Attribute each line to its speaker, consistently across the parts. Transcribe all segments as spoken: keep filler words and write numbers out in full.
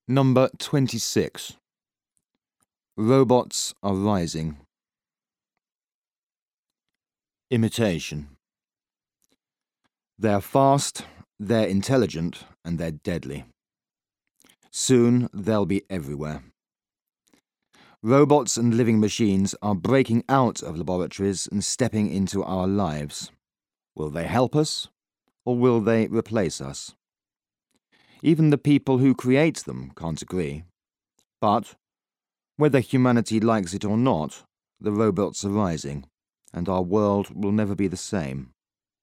Speaker 1: Number twenty-six. Robots are rising. Imitation. They're fast, they're intelligent, and they're deadly. Soon they'll be everywhere. Robots and living machines are breaking out of laboratories and stepping into our lives. Will they help us, or will they replace us? Even the people who create them can't agree. But, whether humanity likes it or not, the robots are rising, and our world will never be the same.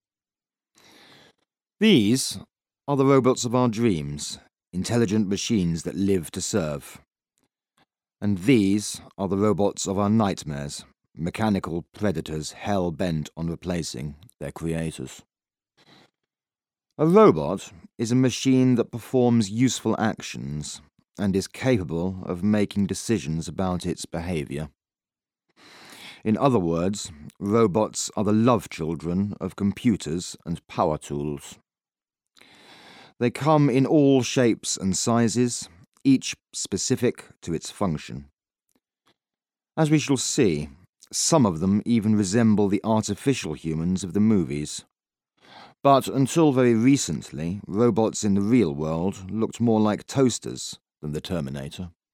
Speaker 1: These are the robots of our dreams, intelligent machines that live to serve. And these are the robots of our nightmares, mechanical predators hell-bent on replacing their creators. A robot is a machine that performs useful actions and is capable of making decisions about its behavior. In other words, robots are the love children of computers and power tools. They come in all shapes and sizes, each specific to its function. As we shall see, some of them even resemble the artificial humans of the movies. But until very recently, robots in the real world looked more like toasters than the Terminator.